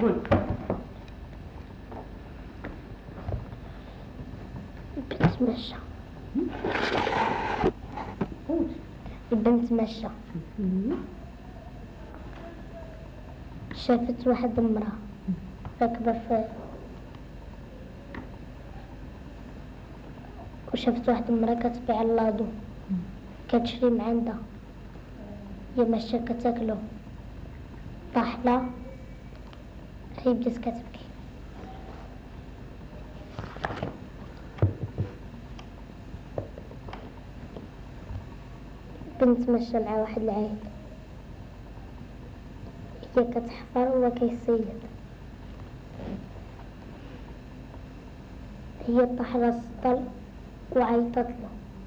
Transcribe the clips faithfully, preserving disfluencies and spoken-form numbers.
قول. البنت مشى. البنت مشى. شافت واحد امرأة راكبة في وشافت واحد امرأة كتبيع اللادو كتشري من عندها. هي ماشية كتاكلو طاحلة هي بدات كتبكي. بنت ماشية مع واحد العايل هي كتحفر وهو كيصيد. هي طاحلة السطل وعيطت له.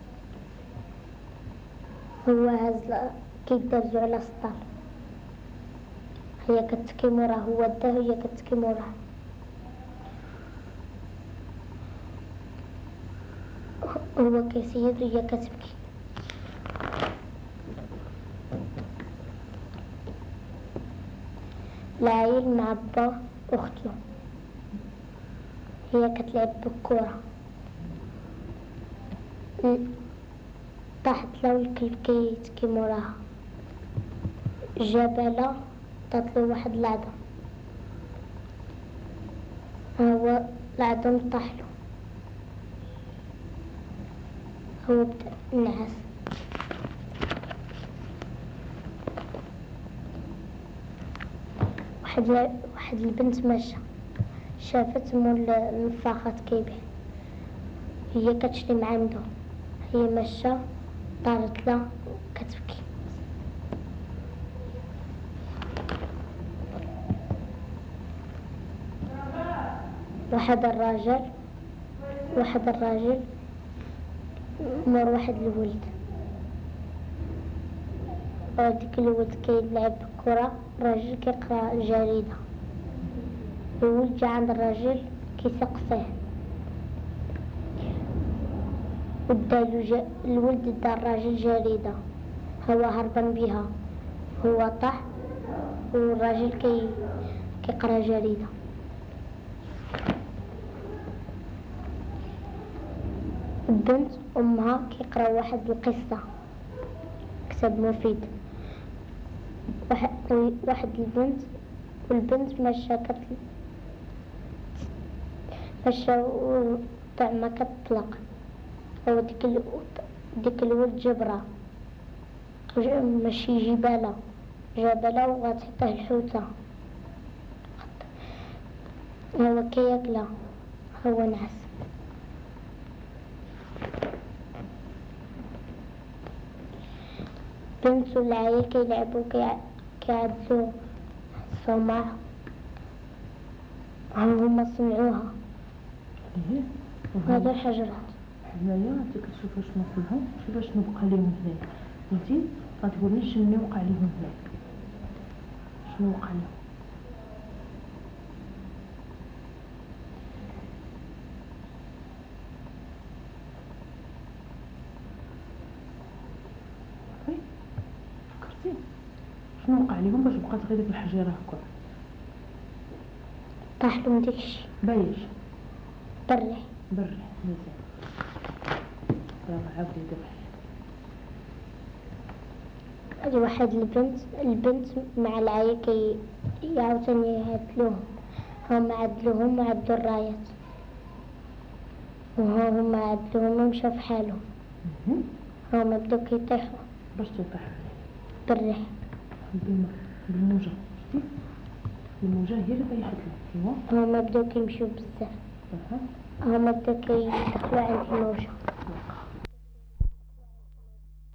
هو هز كيدازو على السطل. هي كتكي موراه هو داه وهي كتكي موراه. هو كيصيد وهي كتبكي. العايل مع با أخته هي كتلعب بالكرة طاحت له والكلب كيتكي موراها. جابالة طاطلو واحد العظم هو العظم طاحلو. هو بدا نعس. واحد واحد البنت ماشى شافت مول النفاخات كيبيع هي كتشري من عنده. هي ماشى طارت له كتبكي. واحد الراجل واحد الراجل مر واحد الولد هذيك الولد كيلعب بالكرة. الراجل كيقرا الجريدة. الولد جا عند الراجل كيثق فيه ودالو جا الولد دا الراجل جريدة هو هربان بها. هو طاح والراجل كي كيقرا جريدة. البنت امها كيقرا واحد القصة كتاب مفيد. واحد واحد البنت والبنت ماشى كتل ماشى طعمة كتطلق. هو ديك ال... ديك الولد جبرة ماشي جبالة جبالة وغتعطيه الحوتة. هو كياكلها هو نعس. بنت والعايل كيلعبو كيعدلو الصومعة هما سمعوها. هادو الحجرات هنايا انت كتشوفوا شنو فيهم شوفوا شنو بقى ليهم هنايا. فهمتي غتقولي شنو وقع ليهم هنايا شنو وقع ليهم. فكرتي شنو وقع ليهم باش بقات غير ديك الحجيره هكا طاحلهم داكشي بايش بري بري مزيان. راه عاودي دابا هادي واحد البنت البنت مع العاية كي عاوتاني يعدلوهم. هما عدلوهم وعدلو الرايات وهما عدلوهم ومشاو في حالهم. هما بداو كيطيحو. باش تطيح بالريح بالموجة. شتي الموجة هي اللي طيحت لهم. هما بداو كيمشيو بزاف. هما بداو كيدخلو عند الموجة.